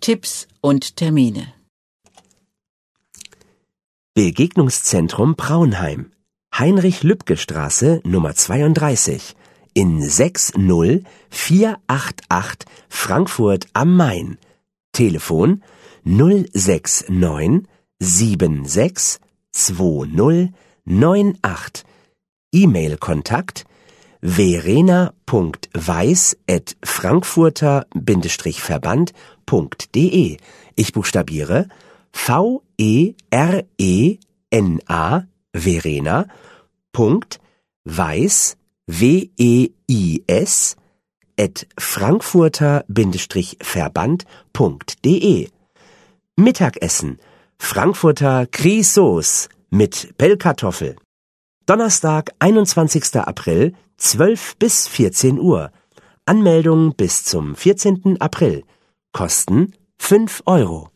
Tipps und Termine. Begegnungszentrum Praunheim, Heinrich-Lübke-Straße Nummer 32 in 60488 Frankfurt am Main. Telefon 069 76 2098. E-Mail-Kontakt verena.weiß@frankfurter-verband.de. Ich buchstabiere VERENA Verena. Weiß WEIS @frankfurter-verband.de. Mittagessen Frankfurter Crisauce mit Pellkartoffel. Donnerstag, 21. April, 12 bis 14 Uhr. Anmeldung bis zum 14. April. Kosten 5 €.